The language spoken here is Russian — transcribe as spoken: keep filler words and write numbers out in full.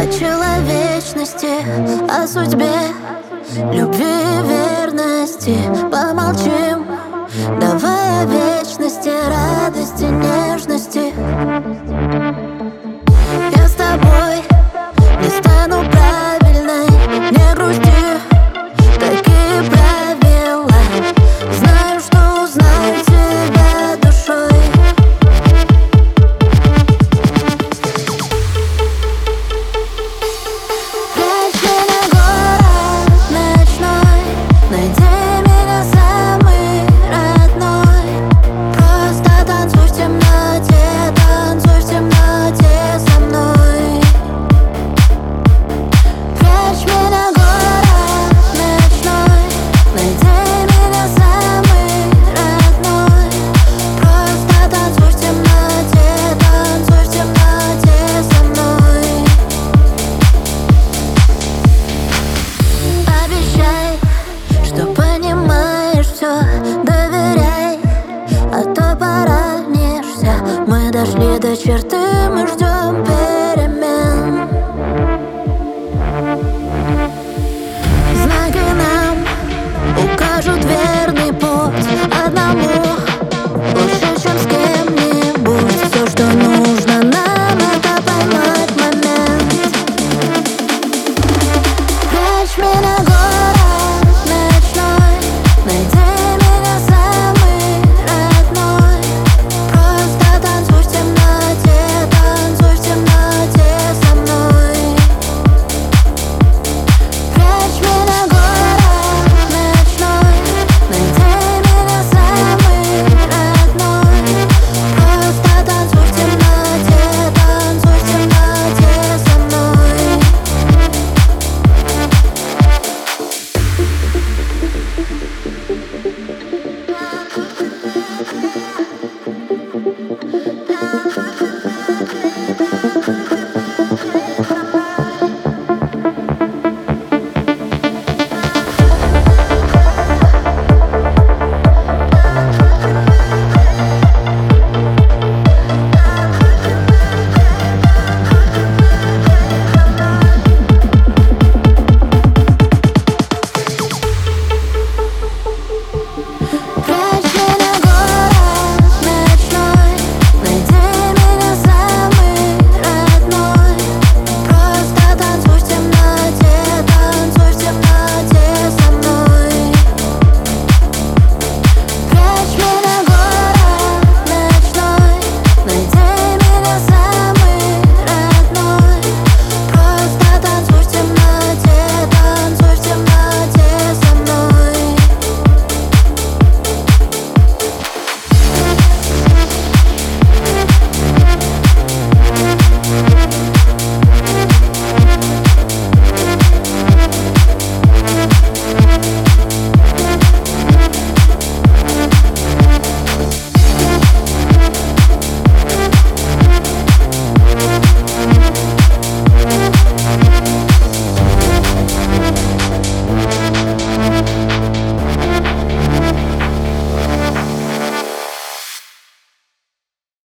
О человечности, о судьбе, любви, верности помолчим. Давай о вечности, радости, нежности. Я с тобой не стану правильной, не грусти, такие правила. Знаю, что узнаю тебя душой. Прячь меня, город ночной, найди меня самый родной. Просто танцуй в темноте, танцуй в темноте со мной. Прячь меня, город ночной, найди меня самый родной. Просто танцуй в темноте, танцуй в темноте со мной. Обещай, что понимаешь все, доверяй, а то поранишься. Мы дошли до черты, мы ждем.